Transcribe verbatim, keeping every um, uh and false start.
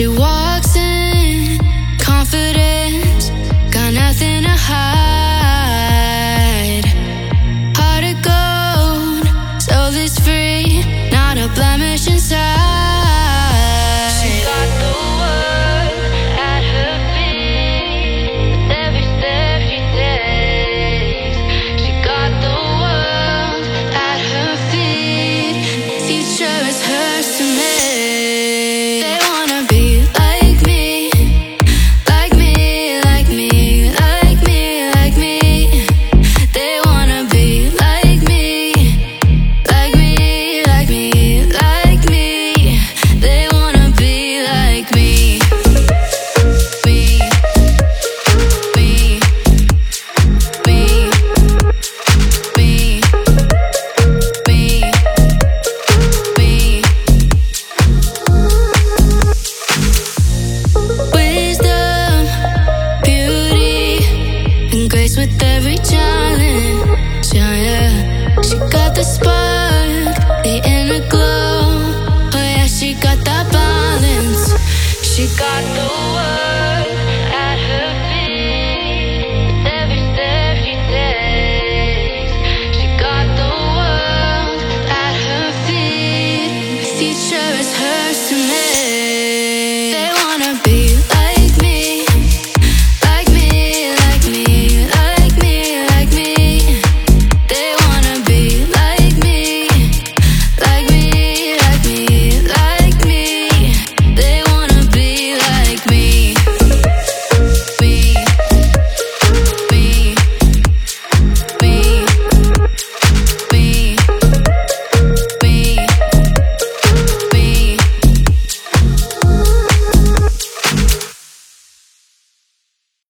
She walks in confidence, got nothing to hide. Heart of gold, soul is free, not a blemish inside. She got the world at her feet, every step she takes. She got the world at her feet, future is hers to make. They wanna be like me, like me, like me, like me, like me. They wanna be like me, like me, like me, like me. They wanna be like me. Me, me, me, me, me, me. Wisdom, beauty, and grace with every challenge. Yeah, yeah. She got the spark, the inner glow. Oh yeah, she got that balance. She got the